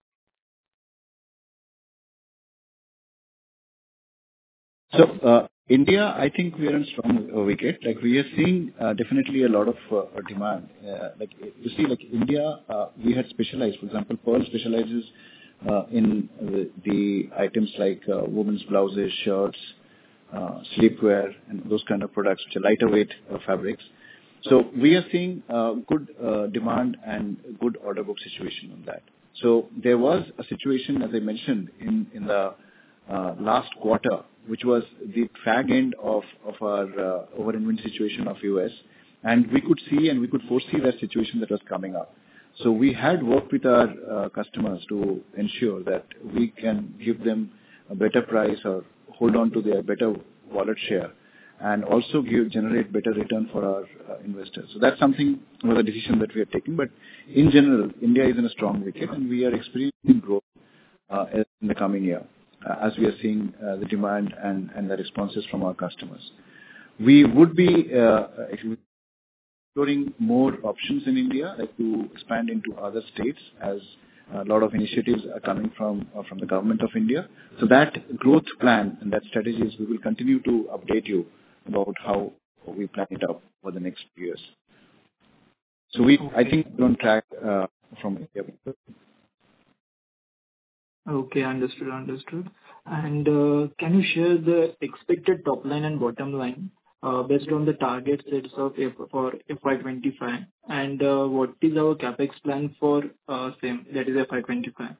So, uh, India, I think we are on strong uh, wicket. Like, we are seeing uh, definitely a lot of uh, demand. Uh, Like, you see, like India, uh, we had specialized. For example, Pearl specializes uh, in the the items like uh, women's blouses, shirts, uh, sleepwear, and those kind of products, which are lighter weight uh, fabrics. So we are seeing uh, good uh, demand and good order book situation on that. So there was a situation, as I mentioned, in in the uh, last quarter, which was the fag end of of our uh, over inventory situation of U S, and we could see and we could foresee that situation that was coming up. So we had worked with our uh, customers to ensure that we can give them a better price or hold on to their better wallet share, and also give generate better return for our uh, investors. So that's something was a decision that we are taking. But in general, India is in a strong wicket, and we are experiencing growth uh, in the coming year, uh, as we are seeing uh, the demand and, and the responses from our customers. We would be uh, exploring more options in India, like to expand into other states, as a lot of initiatives are coming from uh, from the government of India. So that growth plan and that strategies, we will continue to update you about how we plan it out for the next few years. So we, I think, we're on track uh, from India. Okay, understood, understood. And uh, can you share the expected top line and bottom line uh, based on the target sets of F- for F Y twenty-five? And uh, what is our capex plan for uh, same, that is F Y twenty-five?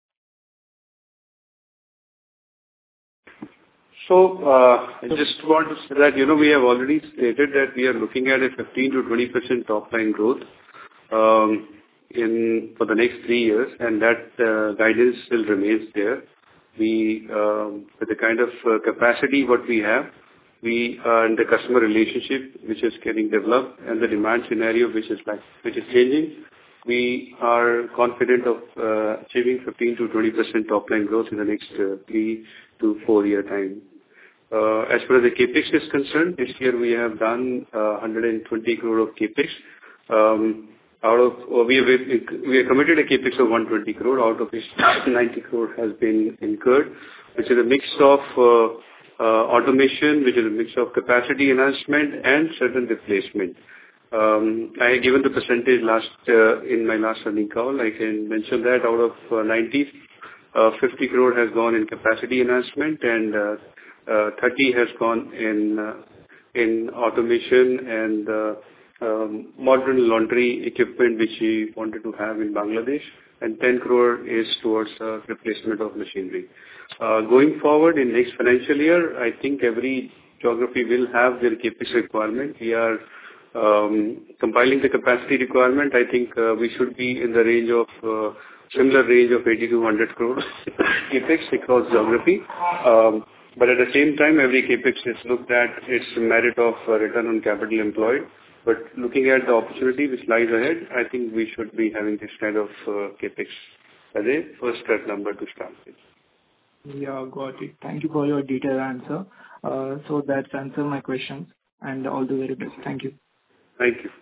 So, uh, I just want to say that, you know, we have already stated that we are looking at a fifteen to twenty percent top line growth um, in for the next three years, and that uh, guidance still remains there. We, um, with the kind of uh, capacity what we have, we uh, and the customer relationship which is getting developed, and the demand scenario which is like which is changing, we are confident of uh, achieving fifteen to twenty percent top line growth in the next uh, three to four year time. Uh, as far as the capex is concerned, this year we have done uh, one hundred twenty crore of capex. Um, out of uh, we have we have committed a capex of one hundred twenty crore, out of which ninety crore has been incurred, which is a mix of uh, uh, automation, which is a mix of capacity enhancement and certain replacement. Um, I have given the percentage last uh, in my last earnings call. I can mention that out of uh, ninety, uh, fifty crore has gone in capacity enhancement, and uh, uh, thirty has gone in uh, in automation and uh, um, modern laundry equipment which we wanted to have in Bangladesh, and ten crore is towards uh, replacement of machinery. Uh, going forward in next financial year, I think every geography will have their capex requirement. We are Um, compiling the capacity requirement, I think uh, we should be in the range of uh, similar range of eighty to one hundred crores capex across geography. Um, but at the same time, every capex is looked at its merit of uh, return on capital employed. But looking at the opportunity which lies ahead, I think we should be having this kind of uh, capex as a first cut number to start with. Yeah, got it. Thank you for your detailed answer. Uh, so that's answered my questions, and all the very best. Thank you. Thank you.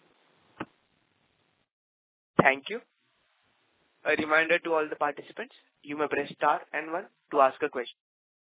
Thank you. A reminder to all the participants, you may press star and one to ask a question.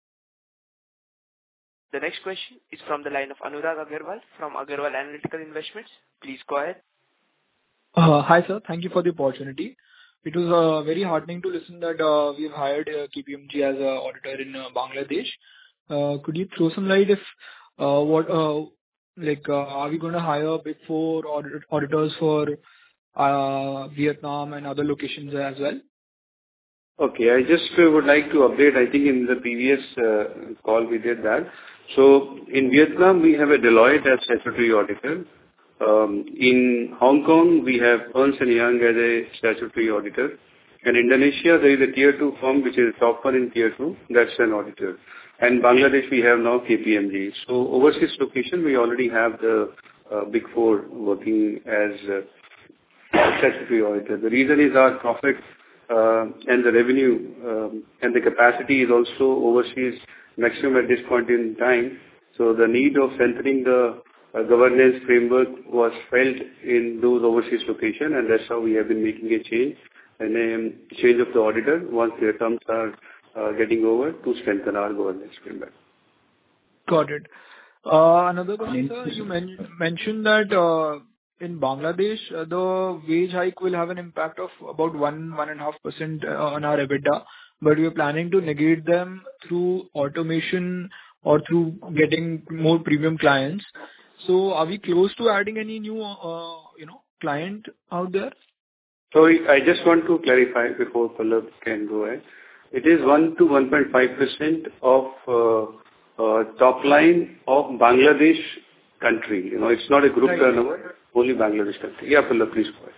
The next question is from the line of Anurag Agarwal from Agarwal Analytical Investments. Please go ahead. Uh, Hi, sir. Thank you for the opportunity. It was uh, very heartening to listen that uh, we've hired uh, K P M G as an auditor in uh, Bangladesh. Uh, Could you throw some light if uh, what uh, like uh, are we going to hire Big Four audit- auditors for uh, Vietnam and other locations as well? Okay, I just uh, would like to update. I think in the previous uh, call we did that. So in Vietnam, we have a Deloitte as statutory auditor. Um, in Hong Kong, we have Ernst and Young as a statutory auditor. In Indonesia, there is a tier two firm which is top one in tier two. That's an auditor. And Bangladesh, we have now K P M G. So overseas location, we already have the uh, Big Four working as uh, statutory auditor. The reason is our profit uh, and the revenue um, and the capacity is also overseas maximum at this point in time. So the need of strengthening the uh, governance framework was felt in those overseas locations, and that's how we have been making a change and a change of the auditor once their terms are uh, getting over to strengthen our governance framework. Got it. Uh, Another question, sir. You men- mentioned that uh, in Bangladesh, uh, the wage hike will have an impact of about one, one and a half percent on our EBITDA, but we are planning to negate them through automation or through getting more premium clients. So are we close to adding any new, uh, you know, client out there? So I just want to clarify before Pallab can go ahead. It is one to one point five percent of uh, uh, top line of Bangladesh country. You know, it's not a group Right. turnover, only Bangladesh country. Yeah, Pallab, please go ahead.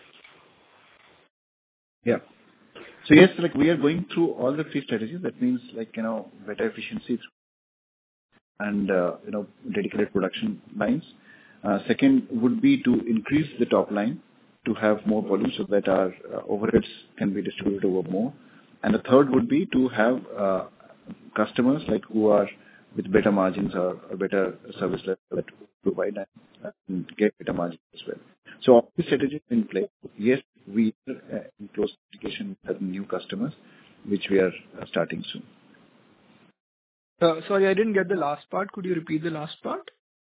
Yeah. So yes, like we are going through all the three strategies. That means like, you know, better efficiency and, uh, you know, dedicated production lines. Uh, second would be to increase the top line to have more volume so that our uh, overheads can be distributed over more. And the third would be to have uh, customers like who are with better margins or a better service level that we provide and get better margins as well. So all these strategies in place. Yes, we are uh, in close communication with new customers, which we are uh, starting soon. Uh, Sorry, I didn't get the last part. Could you repeat the last part?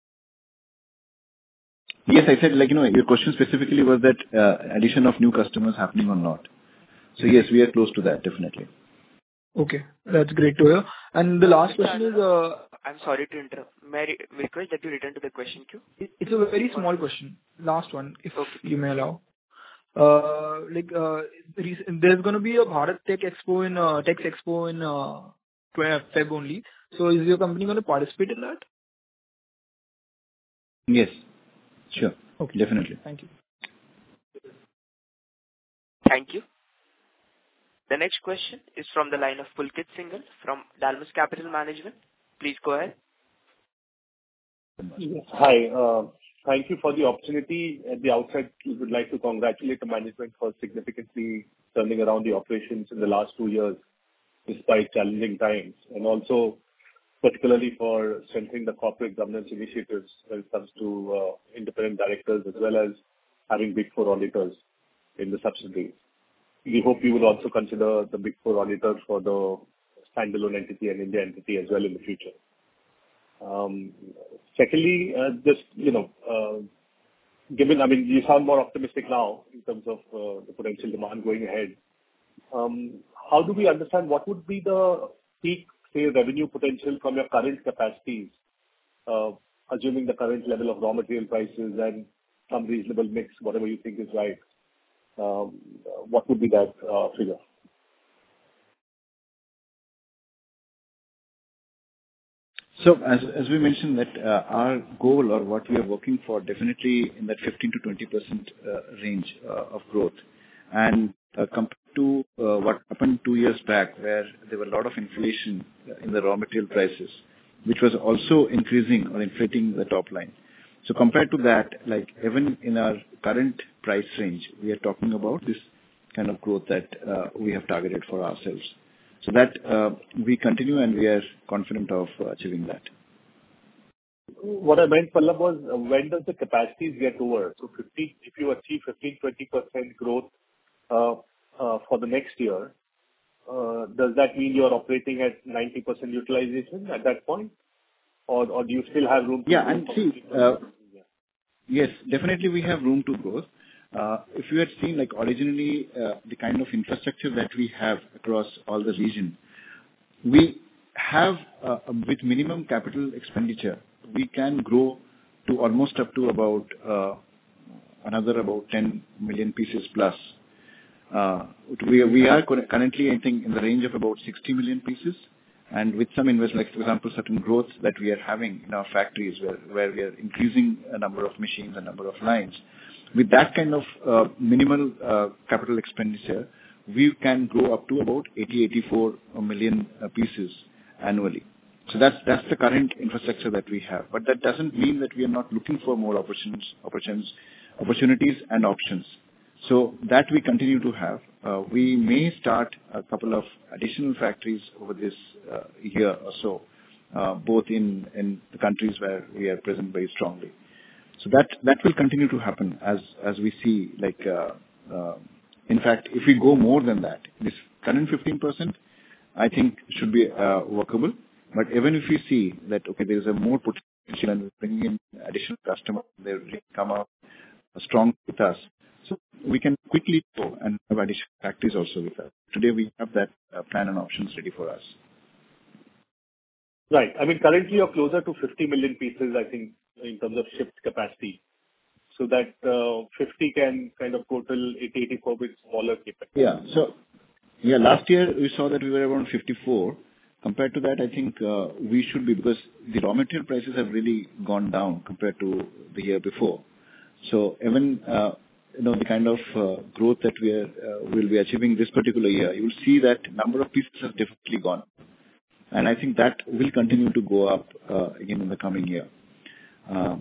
Yes, I said, like, you know, your question specifically was that uh, addition of new customers happening or not. So yes, we are close to that, definitely. Okay, that's great to hear. And the last question is, uh, I'm sorry to interrupt. May I re- request that you return to the question queue? it- it's a very small question. Last one, if Okay. you may allow. Uh, Like, uh, rec- there's gonna be a Bharat Tech Expo in, uh, Tech Expo in, uh, twelve February only. So is your company gonna participate in that? Yes, sure. Okay. Definitely. Thank you. Thank you. The next question is from the line of Pulkit Singhal from Dalmus Capital Management. Please go ahead. Hi. uh, Thank you for the opportunity. At the outset, we would like to congratulate the management for significantly turning around the operations in the last two years despite challenging times, and also particularly for strengthening the corporate governance initiatives when it comes to uh, independent directors as well as having Big Four auditors in the subsidiaries. We hope you will also consider the Big Four auditors for the standalone entity and India entity as well in the future. Um, Secondly, uh, just, you know, uh, given, I mean, you sound more optimistic now in terms of uh, the potential demand going ahead. Um, How do we understand what would be the peak, say, revenue potential from your current capacities, uh, assuming the current level of raw material prices and some reasonable mix, whatever you think is right? Um, What would be that uh, figure? So as as we mentioned that uh, our goal or what we are working for definitely in that fifteen to twenty percent uh, range uh, of growth. And uh, compared to uh, what happened two years back, where there were a lot of inflation in the raw material prices, which was also increasing or inflating the top line. So compared to that, like even in our current price range, we are talking about this kind of growth that uh, we have targeted for ourselves. So that uh, we continue and we are confident of uh, achieving that. What I meant, Pallab, was uh, when does the capacities get over? So fifteen, if you achieve fifteen to twenty percent growth uh, uh, for the next year, uh, does that mean you're operating at ninety percent utilization at that point? Or, or do you still have room to Yeah, grow? and see, uh, yes, definitely we have room to grow. Uh, if you had seen, like originally, uh, the kind of infrastructure that we have across all the region, we have, uh, with minimum capital expenditure, we can grow to almost up to about uh, another about ten million pieces plus. Uh, we, we are currently, I think, in the range of about sixty million pieces. And with some investment, like for example, certain growth that we are having in our factories where, where we are increasing a number of machines, a number of lines, with that kind of uh, minimal uh, capital expenditure, we can grow up to about eighty, eighty-four million uh, pieces annually. So that's that's the current infrastructure that we have. But that doesn't mean that we are not looking for more opportunities, opportunities, opportunities and options. So that we continue to have. Uh, we may start a couple of additional factories over this uh, year or so, uh, both in, in the countries where we are present very strongly. So that that will continue to happen as as we see. Like, uh, uh, in fact, if we go more than that, this current fifteen percent, I think should be uh, workable. But even if we see that okay, there is a more potential and bringing in additional customers, they will come up strong with us. So we can quickly go and have additional factories also with us. Today we have that uh, plan and options ready for us. Right. I mean, currently you're closer to fifty million pieces, I think, in terms of shipped capacity. So that uh, fifty can kind of total eighty, eighty-four with smaller capacity. Yeah. So, yeah, last year we saw that we were around fifty-four. Compared to that, I think uh, we should be, because the raw material prices have really gone down compared to the year before. So even uh, you know, the kind of uh, growth that we are, uh, will be achieving this particular year, you will see that number of pieces has definitely gone. And I think that will continue to go up uh, again in the coming year. Uh,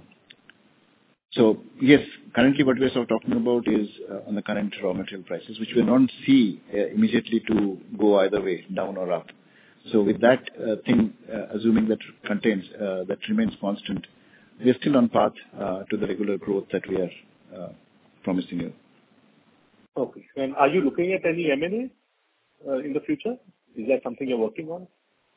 so yes, currently what we are sort of talking about is uh, on the current raw material prices, which we will not see uh, immediately to go either way, down or up. So with that uh, thing, uh, assuming that contains, uh, that remains constant, we are still on path uh, to the regular growth that we are uh, promising you. Okay. And are you looking at any M and A uh, in the future? Is that something you're working on?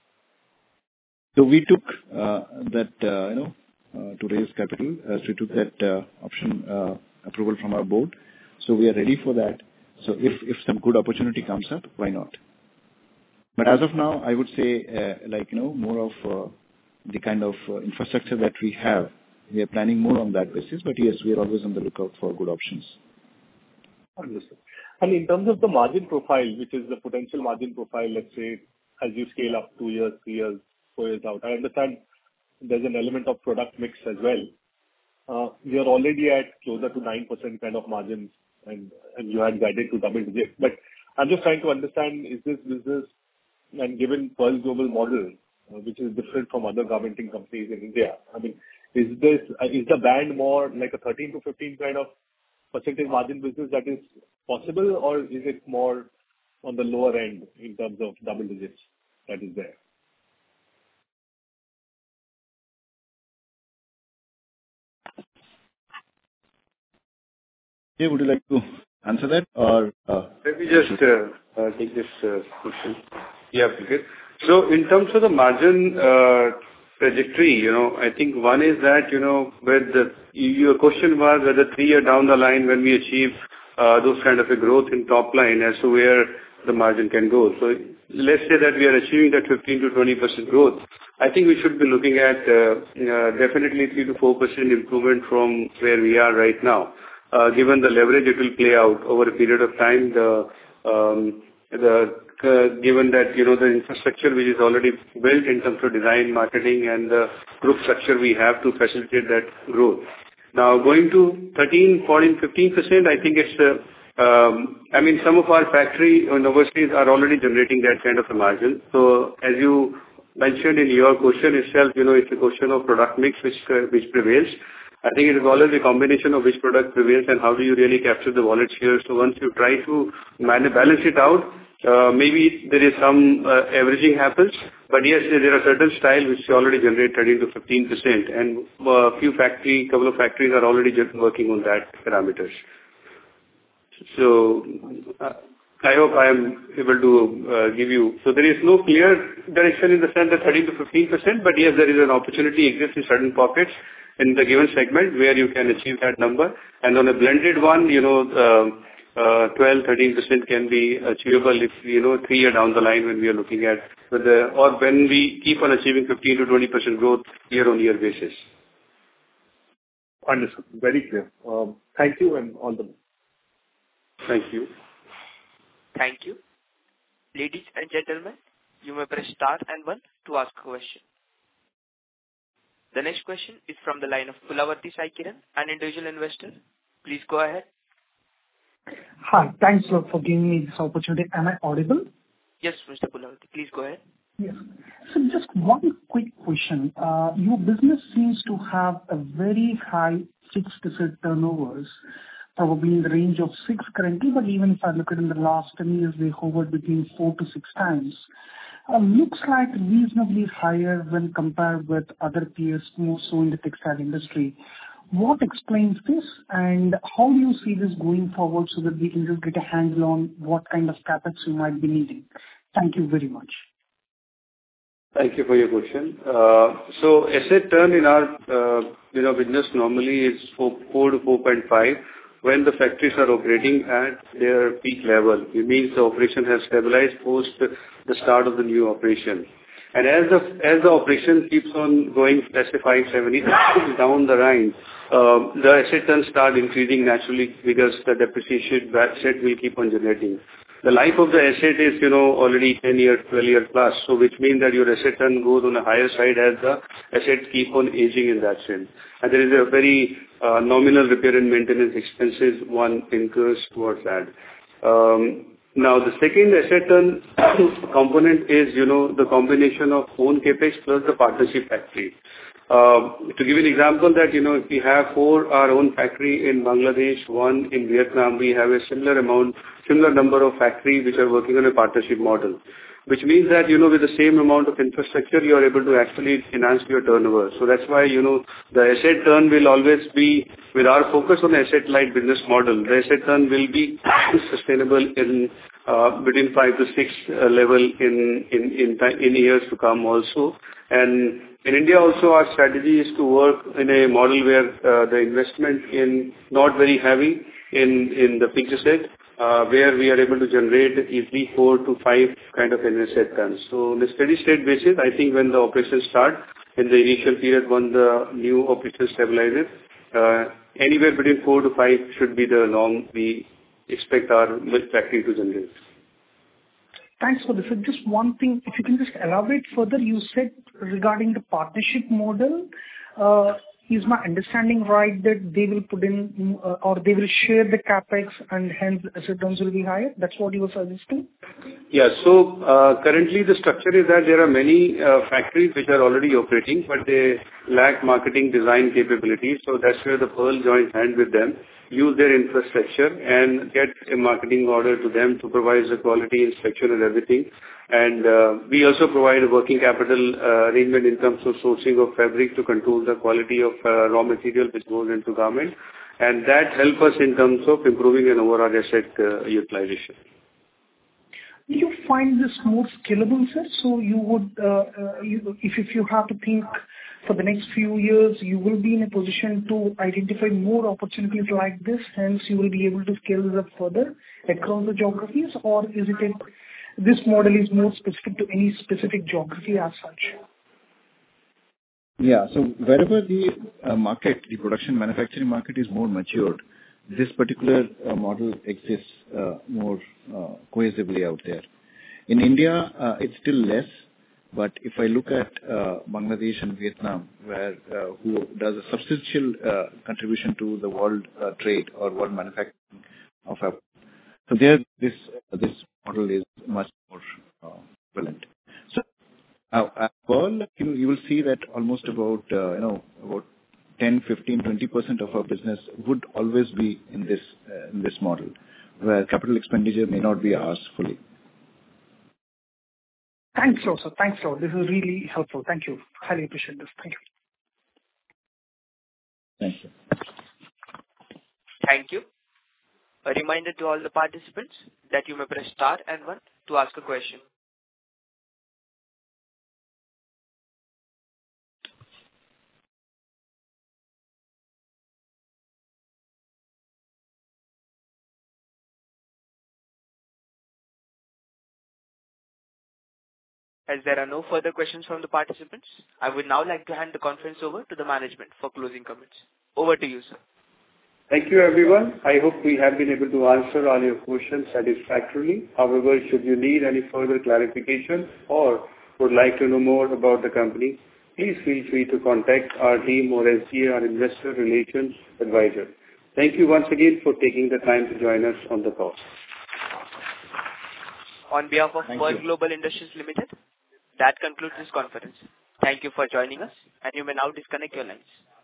So we took uh, that, uh, you know, uh, to raise capital. Uh, so we took that uh, option uh, approval from our board. So we are ready for that. So if, if some good opportunity comes up, why not? But as of now, I would say, uh, like, you know, more of uh, the kind of uh, infrastructure that we have, we are planning more on that basis. But yes, we are always on the lookout for good options. Understood. And in terms of the margin profile, which is the potential margin profile, let's say, as you scale up two years, three years, four years out, I understand there's an element of product mix as well. Uh, you're already at closer to nine percent kind of margins, and, and you had guided to double digits. But I'm just trying to understand, is this business, and given Pearl Global model, uh, which is different from other garmenting companies in India, I mean, is this, uh, is the band more like a thirteen to fifteen kind of percentage margin business that is possible, or is it more on the lower end in terms of double digits that is there? Hey, would you like to answer that, or? Uh, Let me just uh, uh, take this uh, question. Yeah, Pulkit. So in terms of the margin uh, trajectory, you know, I think one is that, you know, where the, your question was whether three year down the line when we achieve uh, those kind of a growth in top line as to where the margin can go. So let's say that we are achieving that fifteen to twenty percent growth. I think we should be looking at uh, uh, definitely three to four percent improvement from where we are right now. Uh, given the leverage it will play out over a period of time, the um, the uh, given that, you know, the infrastructure which is already built in terms of design, marketing, and the group structure we have to facilitate that growth. Now, going to thirteen, fourteen, fifteen percent, I think it's, uh, um, I mean, some of our factory and overseas are already generating that kind of a margin. So as you mentioned in your question itself, you know, it's a question of product mix which uh, which prevails. I think it is always a combination of which product prevails and how do you really capture the wallet share. So once you try to man- balance it out, uh, maybe there is some uh, averaging happens. But yes, there are certain styles which already generate thirteen to fifteen percent, and a uh, few factory, couple of factories are already just working on that parameters. So uh, I hope I am able to uh, give you. So there is no clear direction in the sense that thirteen to fifteen percent, but yes, there is an opportunity exists in certain pockets in the given segment where you can achieve that number. And on a blended one, you know, uh, uh, twelve, thirteen percent can be achievable if, you know, three year down the line when we are looking at the, or when we keep on achieving fifteen to twenty percent growth year on year basis. Understood. Very clear. Um, thank you and all the best. Thank you. Thank you. Ladies and gentlemen, you may press star and one to ask a question. The next question is from the line of Pulavarthi Sai Kiran, an individual investor. Please go ahead. Hi. Thanks a lot for giving me this opportunity. Am I audible? Yes, Mister Pulavarthi. Please go ahead. Yes. So just one quick question. Uh, your business seems to have a very high fixed asset turnovers, probably in the range of six currently, but even if I look at in the last ten years, they hovered between four to six times. Uh, looks like reasonably higher when compared with other peers, more so in the textile industry. What explains this, and how do you see this going forward so that we can just get a handle on what kind of capex you might be needing? Thank you very much. Thank you for your question. Uh, so asset turn in our uh, you know business normally is four, four to four point five. When the factories are operating at their peak level, it means the operation has stabilized post the start of the new operation. And as the as the operation keeps on going, let's say five, seven years down the line, uh, the asset turn start increasing naturally because the depreciation asset will keep on generating. The life of the asset is, you know, already ten years, twelve years plus, so which means that your asset turn goes on a higher side as the assets keep on aging in that sense. And there is a very uh, nominal repair and maintenance expenses one incurs towards that. Um, now, the second asset turn component is, you know, the combination of own capex plus the partnership factory. Uh, to give you an example that, you know, if we have four our own factory in Bangladesh, one in Vietnam, we have a similar amount, similar number of factories which are working on a partnership model, which means that, you know, with the same amount of infrastructure, you are able to actually enhance your turnover. So that's why, you know, the asset turn will always be, with our focus on asset-light business model, the asset turn will be sustainable in uh, between five to six uh, level in, in, in, time, in years to come also. And in India also, our strategy is to work in a model where uh, the investment in not very heavy in, in the fixed asset, uh, where we are able to generate easily four to five kind of an asset turns. So on a steady state basis, I think when the operations start, in the initial period when the new operation stabilizes, uh, anywhere between four to five should be the norm we expect our milk factory to generate. Thanks for this. So just one thing, if you can just elaborate further, you said regarding the partnership model, uh, is my understanding right that they will put in uh, or they will share the capex and hence asset turns will be higher? That's what you were suggesting? Yeah. So uh, currently the structure is that there are many uh, factories which are already operating, but they lack marketing design capabilities. So that's where the Pearl joins hand with them, use their infrastructure and get a marketing order to them to provide the quality inspection and everything. And uh, we also provide a working capital uh, arrangement in terms of sourcing of fabric to control the quality of uh, raw material which goes into garment. And that helps us in terms of improving an overall asset uh, utilization. Do you find this more scalable, sir? So you would, uh, uh, you, if, if you have to think for the next few years, you will be in a position to identify more opportunities like this, hence you will be able to scale this up further across the geographies, or is it a, this model is more specific to any specific geography as such? Yeah, so wherever the uh, market, the production manufacturing market is more matured, this particular uh, model exists uh, more uh, cohesively out there. In India, uh, it's still less, but if I look at uh, Bangladesh and Vietnam, where uh, who does a substantial uh, contribution to the world uh, trade or world manufacturing of Apple, so there this this model is much more uh, prevalent. So uh, at Pearl, you, you will see that almost about uh, you know about ten, fifteen, twenty percent of our business would always be in this uh, in this model, where capital expenditure may not be asked fully. Thanks a lot, sir. Thanks a lot. This is really helpful. Thank you. Highly appreciate this. Thank you. Thank you. Thank you. A reminder to all the participants that you may press star and one to ask a question. As there are no further questions from the participants, I would now like to hand the conference over to the management for closing comments. Over to you, sir. Thank you, everyone. I hope we have been able to answer all your questions satisfactorily. However, should you need any further clarification or would like to know more about the company, please feel free to contact our team or S G A, our Investor Relations Advisor. Thank you once again for taking the time to join us on the call. On behalf of Thank Pearl you. Global Industries Limited, that concludes this conference. Thank you for joining us, and you may now disconnect your lines.